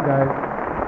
guys.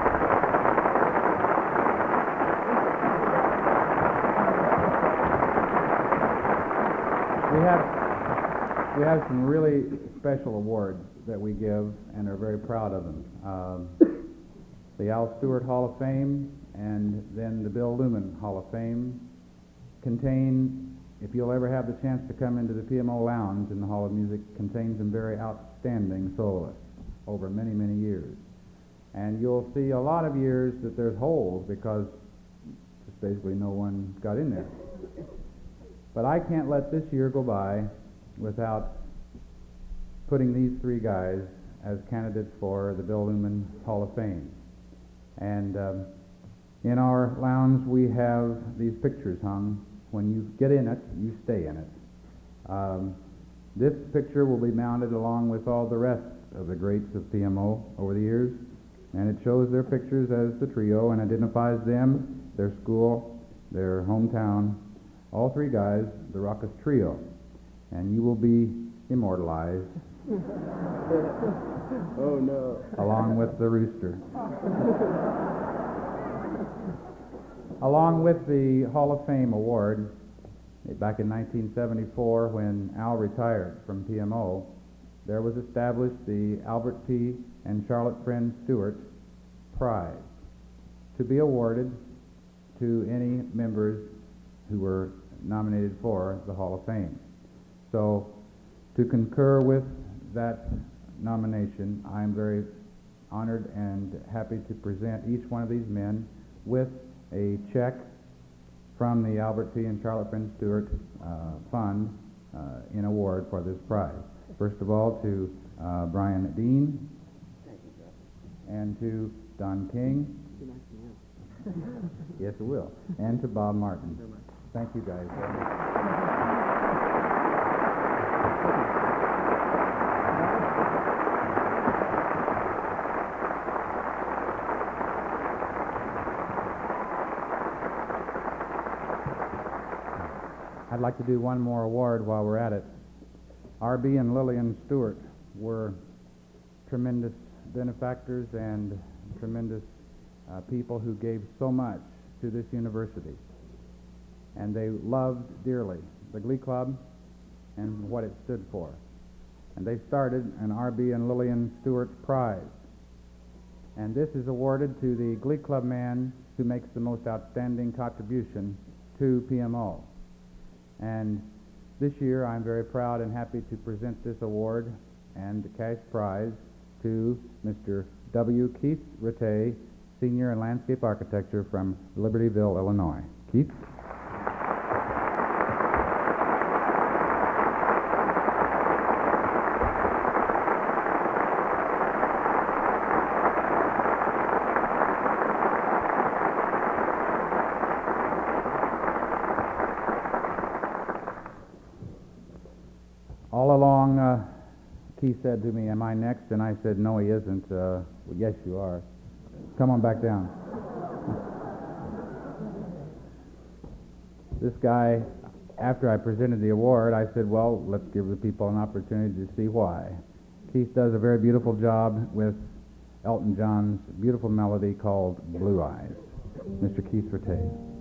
We have some really special awards that we give and are very proud of them. The Al Stewart Hall of Fame and then the Bill Lumen Hall of Fame contain, if you'll ever have the chance to come into the PMO Lounge in the Hall of Music, contains some very outstanding soloists over many, many years. And you'll see a lot of years that there's holes because just basically no one got in there. But I can't let this year go by without putting these three guys as candidates for the Bill Lumen Hall of Fame. And in our lounge we have these pictures hung. When you get in it, you stay in it. This picture will be mounted along with all the rest of the greats of PMO over the years, and it shows their pictures as the trio and identifies them, their school, their hometown, all three guys, the Ruckus Trio, and you will be immortalized. Oh no. Along with the rooster. Along with the Hall of Fame award, back in 1974 when Al retired from PMO, there was established the Albert P. and Charlotte Friend Stewart Prize to be awarded to any members who were nominated for the Hall of Fame. So, to concur with that nomination, I am very honored and happy to present each one of these men with a check from the Albert P. and Charlotte Friend Stewart Fund in award for this prize. First of all, to Brian Dean, and to Don King. Yes, it will. And to Bob Martin. Thank you guys very much. I'd like to do one more award while we're at it. R.B. and Lillian Stewart were tremendous benefactors and tremendous people who gave so much to this university. And they loved dearly the Glee Club and what it stood for. And they started an R.B. and Lillian Stewart Prize. And this is awarded to the Glee Club man who makes the most outstanding contribution to PMO. And this year I'm very proud and happy to present this award and the cash prize to Mr. W. Keith Rattay, Senior in Landscape Architecture from Libertyville, Illinois. Keith? All along, Keith said to me, "Am I next?" And I said, "No, he isn't." Well, yes, you are. Come on back down. This guy, after I presented the award, I said, well, let's give the people an opportunity to see why. Keith does a very beautiful job with Elton John's beautiful melody called Blue Eyes. Mr. Keith Rattay.